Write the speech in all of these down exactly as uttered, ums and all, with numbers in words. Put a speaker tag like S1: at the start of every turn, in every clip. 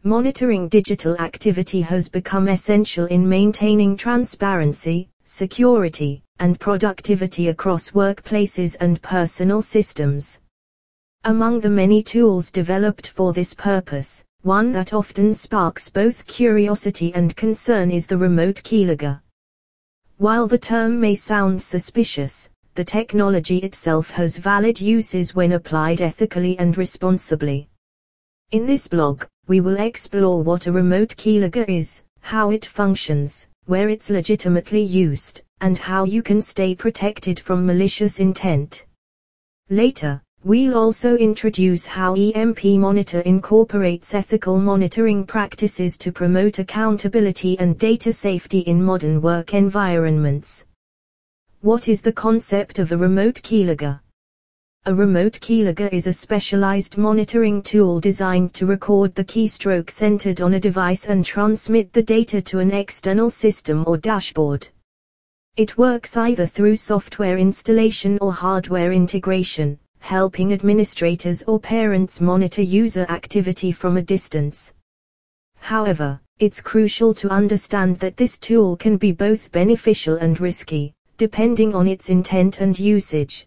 S1: monitoring digital activity has become essential in maintaining transparency, security, and productivity across workplaces and personal systems. Among the many tools developed for this purpose, one that often sparks both curiosity and concern is the remote keylogger. While the term may sound suspicious, the technology itself has valid uses when applied ethically and responsibly. In this blog, we will explore what a remote keylogger is, how it functions, where it's legitimately used, and how you can stay protected from malicious intent. Later, we'll also introduce how E M P Monitor incorporates ethical monitoring practices to promote accountability and data safety in modern work environments. What is the concept of a remote keylogger? A remote keylogger is a specialized monitoring tool designed to record the keystrokes entered on a device and transmit the data to an external system or dashboard. It works either through software installation or hardware integration, helping administrators or parents monitor user activity from a distance. However, it's crucial to understand that this tool can be both beneficial and risky, depending on its intent and usage.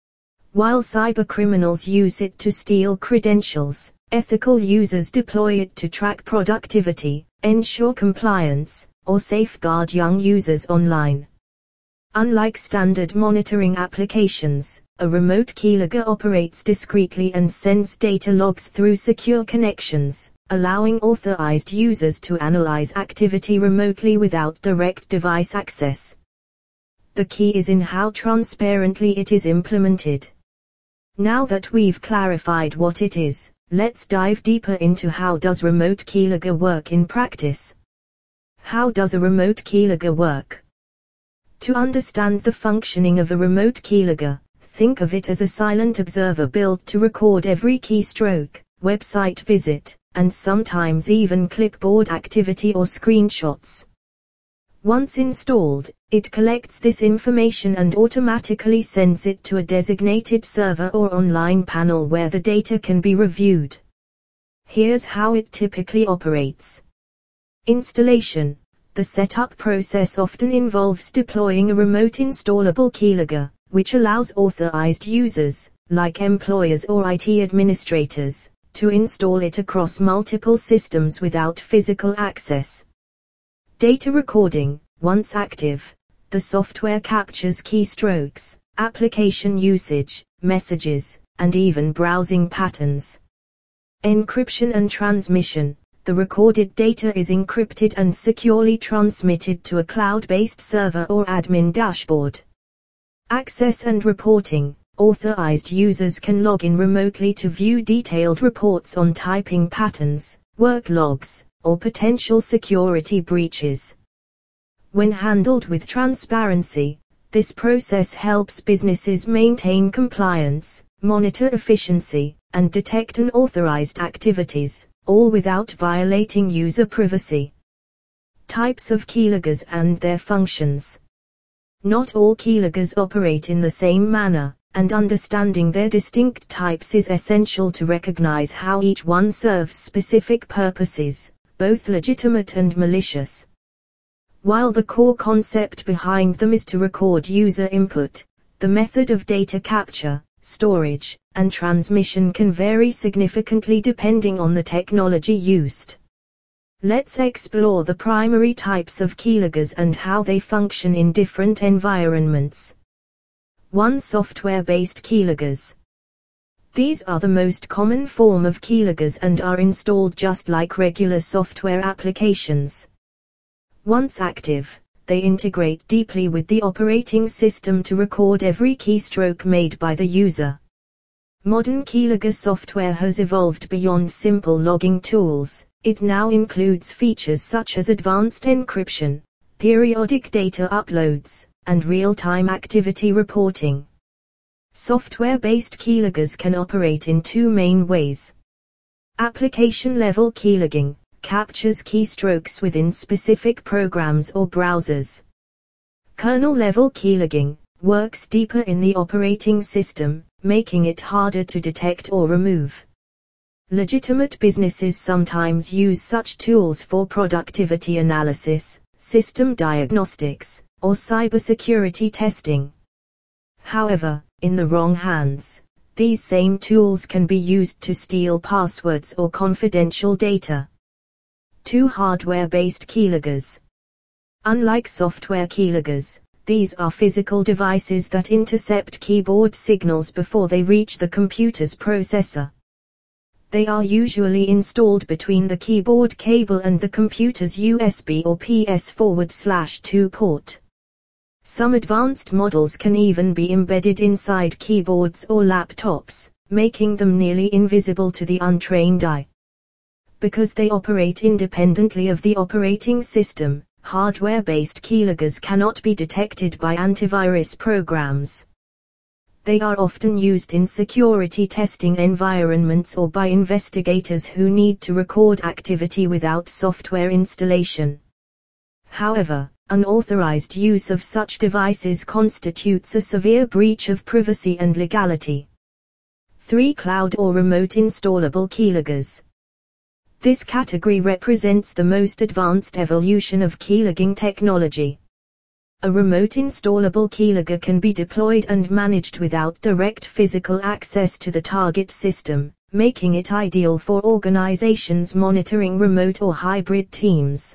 S1: While cybercriminals use it to steal credentials, ethical users deploy it to track productivity, ensure compliance, or safeguard young users online. Unlike standard monitoring applications, a remote keylogger operates discreetly and sends data logs through secure connections, allowing authorized users to analyze activity remotely without direct device access. The key is in how transparently it is implemented. Now that we've clarified what it is, let's dive deeper into how does remote keylogger work in practice. How does a remote keylogger work? To understand the functioning of a remote keylogger, think of it as a silent observer built to record every keystroke, website visit, and sometimes even clipboard activity or screenshots. Once installed, it collects this information and automatically sends it to a designated server or online panel where the data can be reviewed. Here's how it typically operates. Installation. The setup process often involves deploying a remote installable keylogger, which allows authorized users, like employers or I T administrators, to install it across multiple systems without physical access. Data recording. Once active, the software captures keystrokes, application usage, messages, and even browsing patterns. Encryption and transmission. The recorded data is encrypted and securely transmitted to a cloud-based server or admin dashboard. Access and reporting. Authorized users can log in remotely to view detailed reports on typing patterns, work logs, or potential security breaches. When handled with transparency, this process helps businesses maintain compliance, monitor efficiency, and detect unauthorized activities, all without violating user privacy. Types of keyloggers and their functions. Not all keyloggers operate in the same manner, and understanding their distinct types is essential to recognize how each one serves specific purposes, both legitimate and malicious. While the core concept behind them is to record user input, the method of data capture, storage, and transmission can vary significantly depending on the technology used. Let's explore the primary types of keyloggers and how they function in different environments. one Software-based keyloggers. These are the most common form of keyloggers and are installed just like regular software applications. Once active, they integrate deeply with the operating system to record every keystroke made by the user. Modern keylogger software has evolved beyond simple logging tools. It now includes features such as advanced encryption, periodic data uploads, and real-time activity reporting. Software-based keyloggers can operate in two main ways. Application-level keylogging captures keystrokes within specific programs or browsers. Kernel-level keylogging works deeper in the operating system, making it harder to detect or remove. Legitimate businesses sometimes use such tools for productivity analysis, system diagnostics, or cybersecurity testing. However, in the wrong hands, these same tools can be used to steal passwords or confidential data. Two hardware-based keyloggers. Unlike software keyloggers, these are physical devices that intercept keyboard signals before they reach the computer's processor. They are usually installed between the keyboard cable and the computer's U S B or P S forward slash two port. Some advanced models can even be embedded inside keyboards or laptops, making them nearly invisible to the untrained eye. Because they operate independently of the operating system, hardware-based keyloggers cannot be detected by antivirus programs. They are often used in security testing environments or by investigators who need to record activity without software installation. However, unauthorized use of such devices constitutes a severe breach of privacy and legality. three Cloud or remote installable keyloggers. This category represents the most advanced evolution of keylogging technology. A remote installable keylogger can be deployed and managed without direct physical access to the target system, making it ideal for organizations monitoring remote or hybrid teams.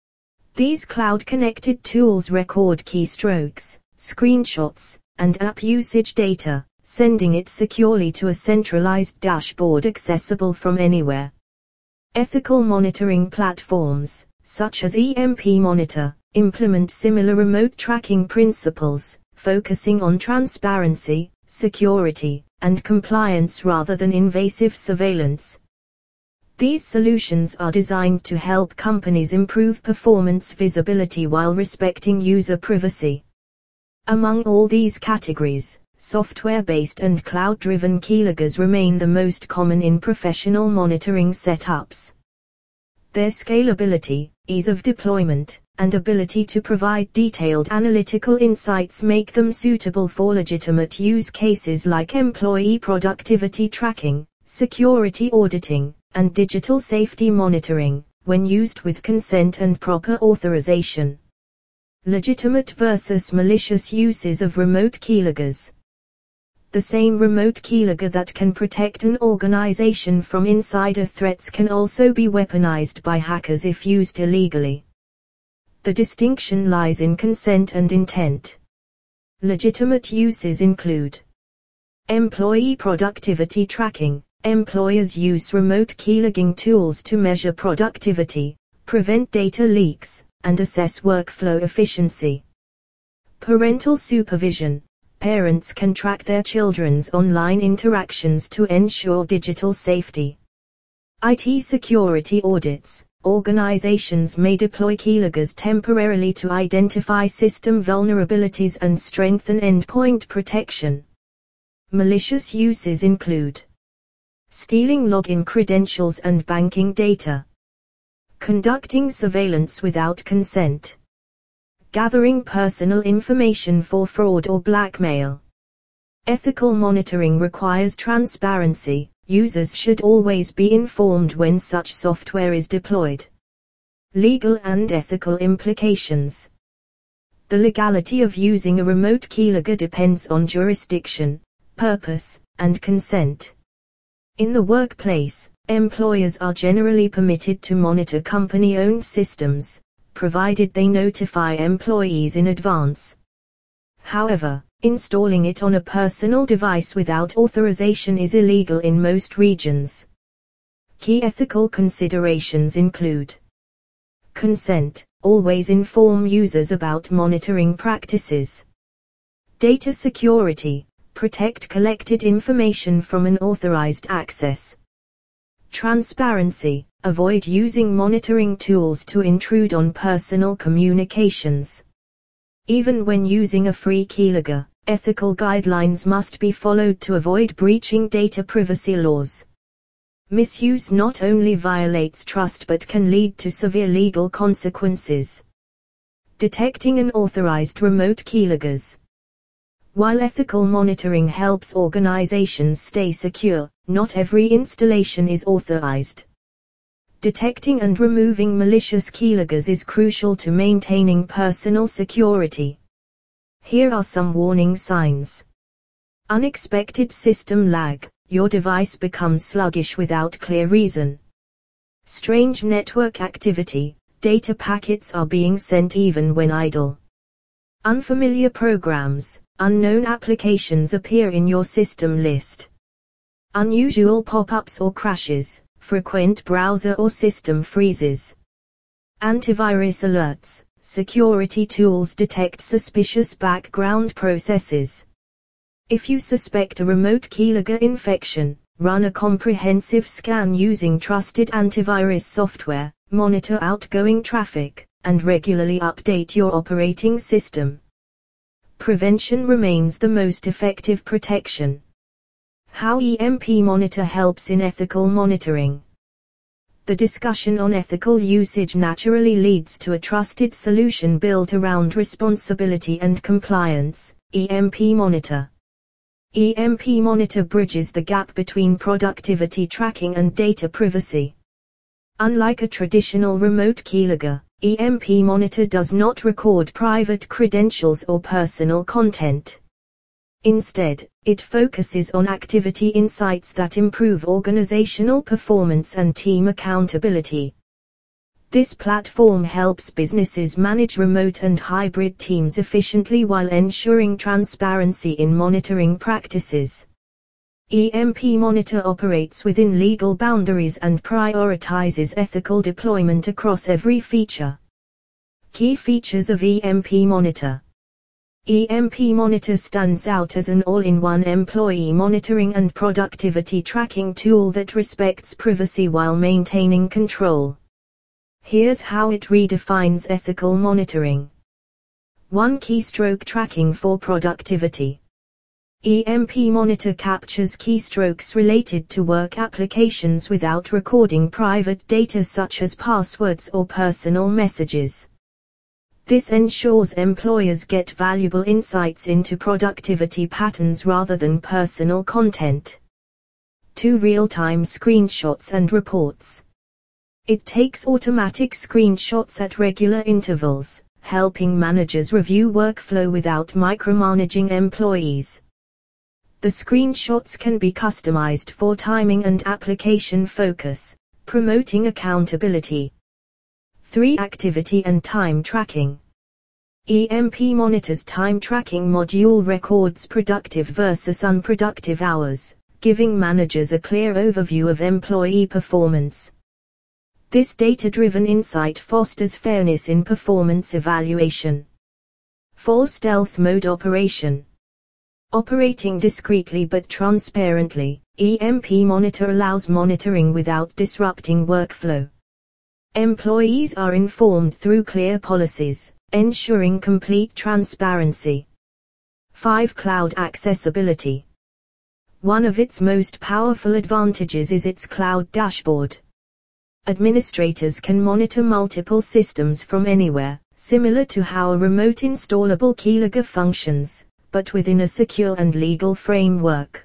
S1: These cloud-connected tools record keystrokes, screenshots, and app usage data, sending it securely to a centralized dashboard accessible from anywhere. Ethical monitoring platforms, such as E M P Monitor, implement similar remote tracking principles, focusing on transparency, security, and compliance rather than invasive surveillance. These solutions are designed to help companies improve performance visibility while respecting user privacy. Among all these categories, software-based and cloud-driven keyloggers remain the most common in professional monitoring setups. Their scalability, ease of deployment, and ability to provide detailed analytical insights make them suitable for legitimate use cases like employee productivity tracking, security auditing, and digital safety monitoring, when used with consent and proper authorization. Legitimate versus malicious uses of remote keyloggers. The same remote keylogger that can protect an organization from insider threats can also be weaponized by hackers if used illegally. The distinction lies in consent and intent. Legitimate uses include employee productivity tracking. Employers use remote keylogging tools to measure productivity, prevent data leaks, and assess workflow efficiency. Parental supervision. Parents can track their children's online interactions to ensure digital safety. I T security audits. Organizations may deploy keyloggers temporarily to identify system vulnerabilities and strengthen endpoint protection. Malicious uses include stealing login credentials and banking data, conducting surveillance without consent, gathering personal information for fraud or blackmail. Ethical monitoring requires transparency. Users should always be informed when such software is deployed. Legal and ethical implications. The legality of using a remote keylogger depends on jurisdiction, purpose, and consent. In the workplace, employers are generally permitted to monitor company-owned systems, provided they notify employees in advance. However, installing it on a personal device without authorization is illegal in most regions. Key ethical considerations include consent. Always inform users about monitoring practices. Data security. Protect collected information from unauthorized access. Transparency. Avoid using monitoring tools to intrude on personal communications. Even when using a free keylogger, ethical guidelines must be followed to avoid breaching data privacy laws. Misuse not only violates trust but can lead to severe legal consequences. Detecting unauthorized remote keyloggers. While ethical monitoring helps organizations stay secure, not every installation is authorized. Detecting and removing malicious keyloggers is crucial to maintaining personal security. Here are some warning signs. Unexpected system lag. Your device becomes sluggish without clear reason. Strange network activity. Data packets are being sent even when idle. Unfamiliar programs. Unknown applications appear in your system list. Unusual pop-ups or crashes. Frequent browser or system freezes. Antivirus alerts. Security tools detect suspicious background processes. If you suspect a remote keylogger infection, run a comprehensive scan using trusted antivirus software, monitor outgoing traffic, and regularly update your operating system. Prevention remains the most effective protection. How E M P Monitor helps in ethical monitoring. The discussion on ethical usage naturally leads to a trusted solution built around responsibility and compliance. E M P Monitor. E M P Monitor bridges the gap between productivity tracking and data privacy. Unlike a traditional remote keylogger, E M P Monitor does not record private credentials or personal content. Instead, it focuses on activity insights that improve organizational performance and team accountability. This platform helps businesses manage remote and hybrid teams efficiently while ensuring transparency in monitoring practices. E M P Monitor operates within legal boundaries and prioritizes ethical deployment across every feature. Key features of E M P Monitor. E M P Monitor stands out as an all-in-one employee monitoring and productivity tracking tool that respects privacy while maintaining control. Here's how it redefines ethical monitoring. one Keystroke tracking for productivity. E M P Monitor captures keystrokes related to work applications without recording private data such as passwords or personal messages. This ensures employers get valuable insights into productivity patterns rather than personal content. two Real-time screenshots and reports. It takes automatic screenshots at regular intervals, helping managers review workflow without micromanaging employees. The screenshots can be customized for timing and application focus, promoting accountability. three Activity and time tracking. E M P Monitor's time tracking module records productive versus unproductive hours, giving managers a clear overview of employee performance. This data-driven insight fosters fairness in performance evaluation. four Stealth mode operation. Operating discreetly but transparently, E M P Monitor allows monitoring without disrupting workflow. Employees are informed through clear policies, ensuring complete transparency. five Cloud accessibility. One of its most powerful advantages is its cloud dashboard. Administrators can monitor multiple systems from anywhere, similar to how a remote installable keylogger functions, but within a secure and legal framework.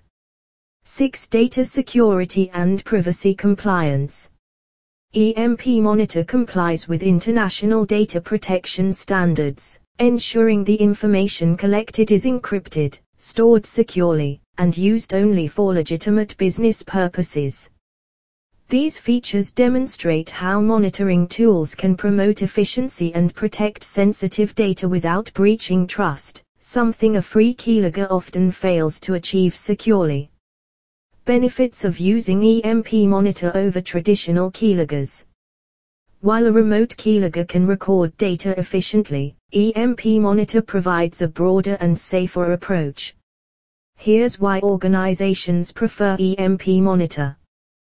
S1: six Data security and privacy compliance. E M P Monitor complies with international data protection standards, ensuring the information collected is encrypted, stored securely, and used only for legitimate business purposes. These features demonstrate how monitoring tools can promote efficiency and protect sensitive data without breaching trust, something a free keylogger often fails to achieve securely. Benefits of using E M P Monitor over traditional keyloggers. While a remote keylogger can record data efficiently, E M P Monitor provides a broader and safer approach. Here's why organizations prefer E M P Monitor.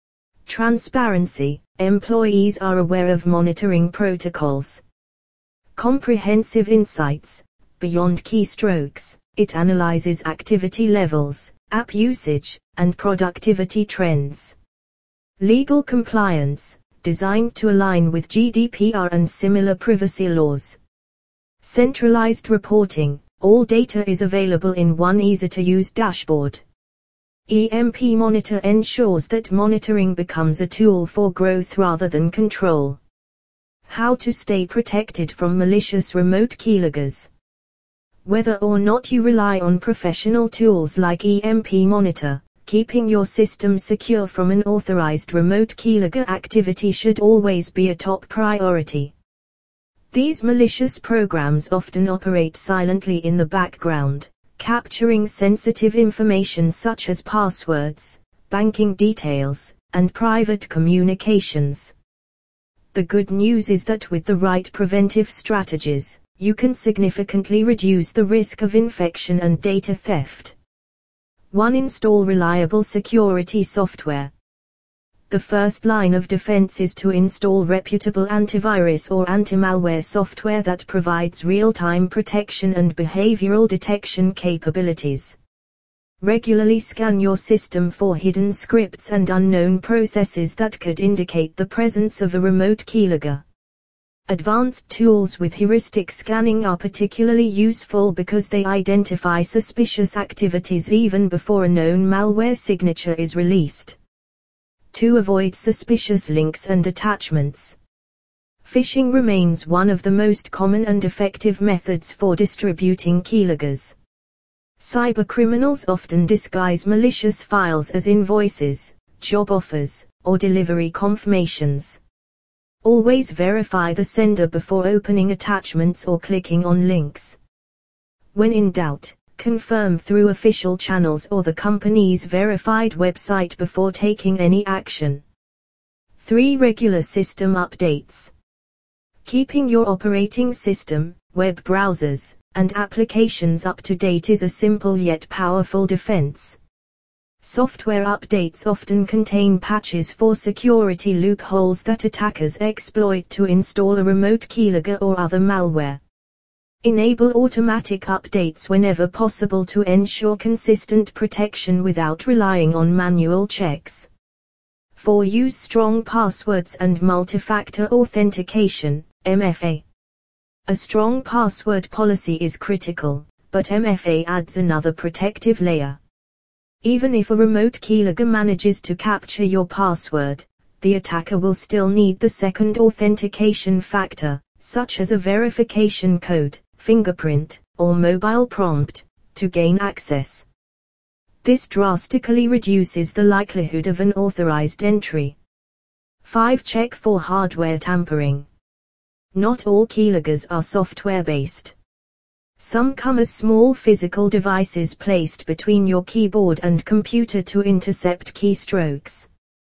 S1: Transparency. Employees are aware of monitoring protocols. Comprehensive insights. Beyond keystrokes, it analyzes activity levels, app usage, and productivity trends. Legal compliance, designed to align with G D P R and similar privacy laws. Centralized reporting, All data is available in one easy-to-use dashboard. E M P Monitor ensures that monitoring becomes a tool for growth rather than control. How to stay protected from malicious remote keyloggers. Whether or not you rely on professional tools like E M P Monitor, keeping your system secure from unauthorized remote keylogger activity should always be a top priority. These malicious programs often operate silently in the background, capturing sensitive information such as passwords, banking details, and private communications. The good news is that with the right preventive strategies, you can significantly reduce the risk of infection and data theft. one Install reliable security software. The first line of defense is to install reputable antivirus or anti-malware software that provides real-time protection and behavioral detection capabilities. Regularly scan your system for hidden scripts and unknown processes that could indicate the presence of a remote keylogger. Advanced tools with heuristic scanning are particularly useful because they identify suspicious activities even before a known malware signature is released. To avoid suspicious links and attachments. Phishing remains one of the most common and effective methods for distributing keyloggers. Cybercriminals often disguise malicious files as invoices, job offers, or delivery confirmations. Always verify the sender before opening attachments or clicking on links. When in doubt, confirm through official channels or the company's verified website before taking any action. three Regular system updates. Keeping your operating system, web browsers, and applications up to date is a simple yet powerful defense. Software updates often contain patches for security loopholes that attackers exploit to install a remote keylogger or other malware. Enable automatic updates whenever possible to ensure consistent protection without relying on manual checks. four Use strong passwords and multi-factor authentication, M F A. A strong password policy is critical, but M F A adds another protective layer. Even if a remote keylogger manages to capture your password, the attacker will still need the second authentication factor, such as a verification code, fingerprint, or mobile prompt, to gain access. This drastically reduces the likelihood of an unauthorized entry. five Check for hardware tampering. Not all keyloggers are software-based. Some come as small physical devices placed between your keyboard and computer to intercept keystrokes.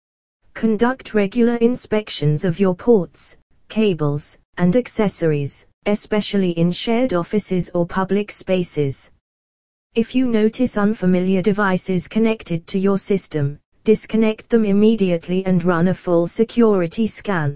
S1: Conduct regular inspections of your ports, cables, and accessories, especially in shared offices or public spaces. If you notice unfamiliar devices connected to your system, disconnect them immediately and run a full security scan.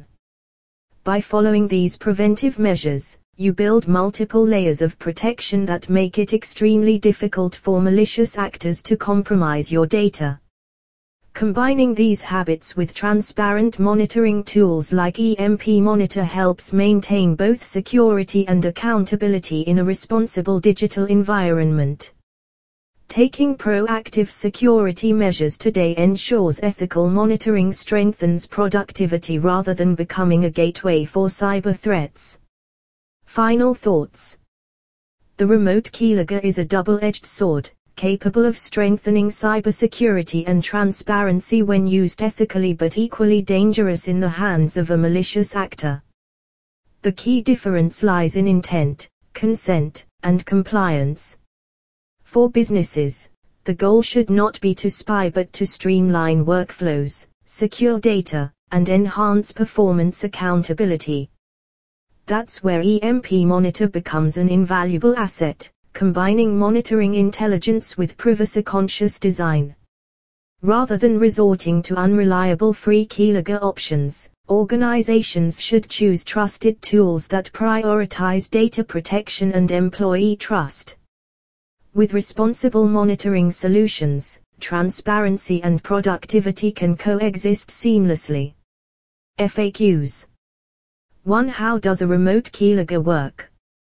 S1: By following these preventive measures, you build multiple layers of protection that make it extremely difficult for malicious actors to compromise your data. Combining these habits with transparent monitoring tools like E M P Monitor helps maintain both security and accountability in a responsible digital environment. Taking proactive security measures today ensures ethical monitoring strengthens productivity rather than becoming a gateway for cyber threats. Final thoughts. The remote keylogger is a double-edged sword, capable of strengthening cybersecurity and transparency when used ethically but equally dangerous in the hands of a malicious actor. The key difference lies in intent, consent, and compliance. For businesses, the goal should not be to spy but to streamline workflows, secure data, and enhance performance accountability. That's where E M P Monitor becomes an invaluable asset, combining monitoring intelligence with privacy-conscious design. Rather than resorting to unreliable free keylogger options, organizations should choose trusted tools that prioritize data protection and employee trust. With responsible monitoring solutions, transparency and productivity can coexist seamlessly. F A Qs. one How does a remote keylogger work?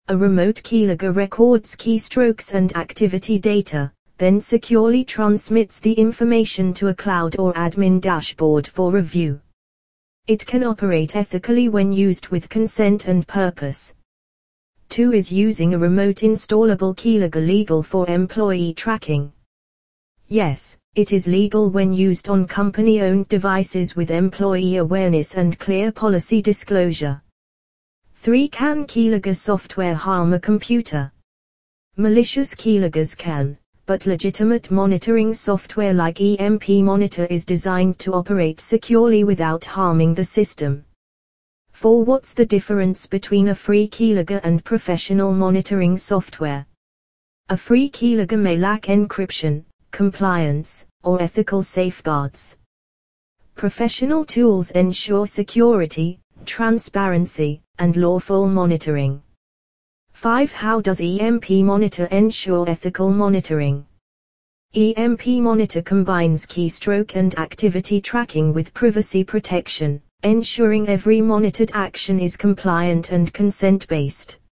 S1: A remote keylogger records keystrokes and activity data, then securely transmits the information to a cloud or admin dashboard for review. It can operate ethically when used with consent and purpose. two Is using a remote installable keylogger legal for employee tracking? Yes, it is legal when used on company-owned devices with employee awareness and clear policy disclosure. three Can keylogger software harm a computer? Malicious keyloggers can, but legitimate monitoring software like E M P Monitor is designed to operate securely without harming the system. four What's the difference between a free keylogger and professional monitoring software? A free keylogger may lack encryption, compliance, or ethical safeguards. Professional tools ensure security, transparency, and lawful monitoring. five How does E M P Monitor ensure ethical monitoring? E M P Monitor combines keystroke and activity tracking with privacy protection, ensuring every monitored action is compliant and consent-based.